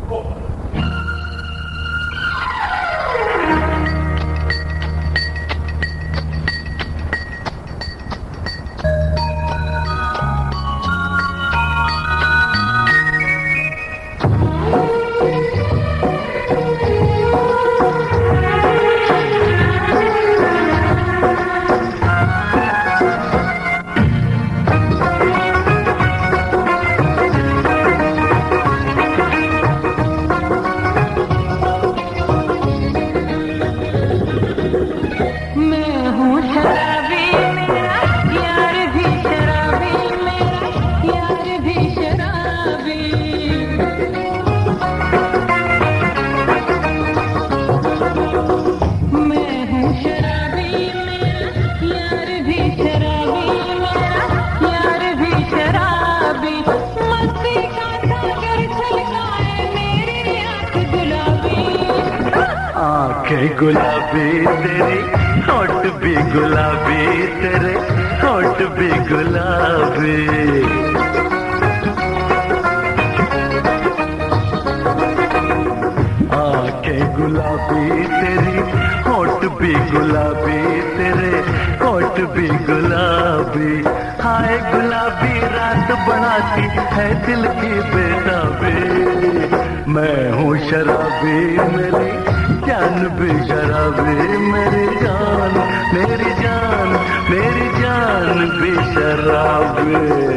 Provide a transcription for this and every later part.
गुलाबी तेरी होठ भी गुलाबी, तेरे होठ भी गुलाबी। आंखें गुलाबी तेरी होठ भी गुलाबी, तेरे होठ भी गुलाबी। हाय गुलाबी रात बनाती है दिल की बेताबी। मैं हूँ शराबी मेरी जान भी शराबी, मेरी जान मेरी जान मेरी जान भी शराबी।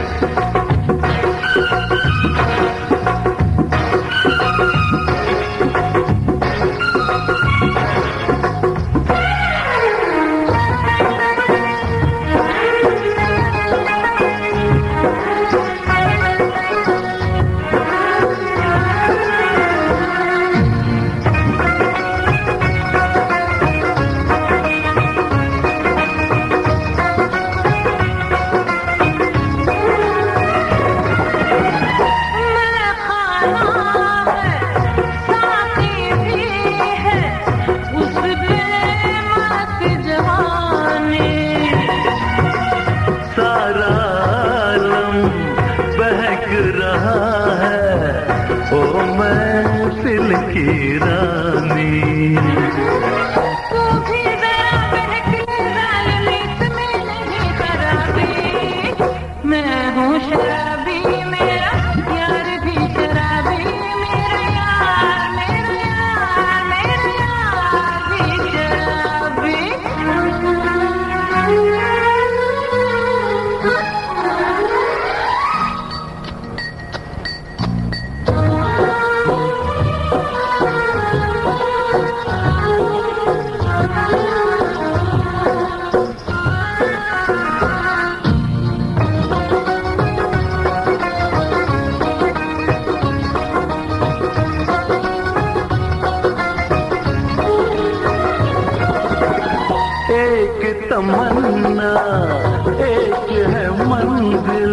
तमन्ना एक है मंजिल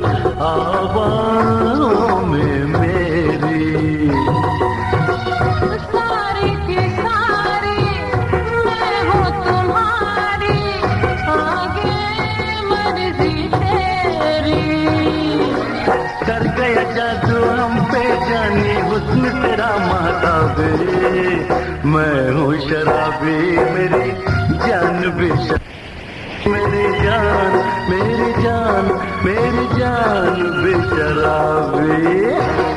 आवाज़ों में मेरी, सारी की सारी मैं हूँ तुम्हारी, आगे मर्जी तेरी। कर गया जादू हम पे जानी हुस्न तेरा महताबे। मैं हूँ शराबी मेरी जान भी मेरी जान मेरी जान मेरी जान भी शराबी।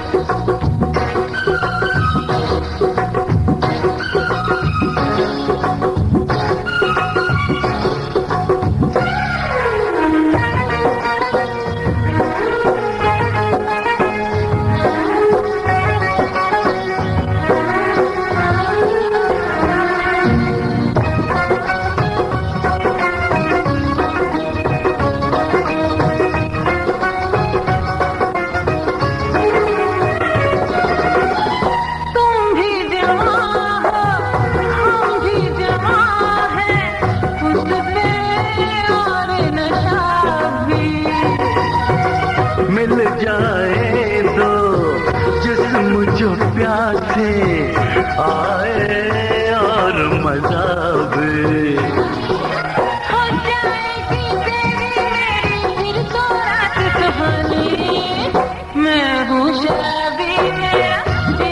मिल जाए दो जिस्म जो प्यासे आए और मजा भी हो जाएगी तेरी मेरी फिर तो रात सुहानी। मैं हूँ शराबी मेरा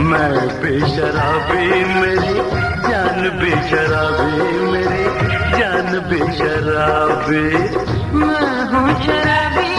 मैं बेशराबी मेरी जान बेशराबी मेरी जान बेशराबी मैं हूँ शराबी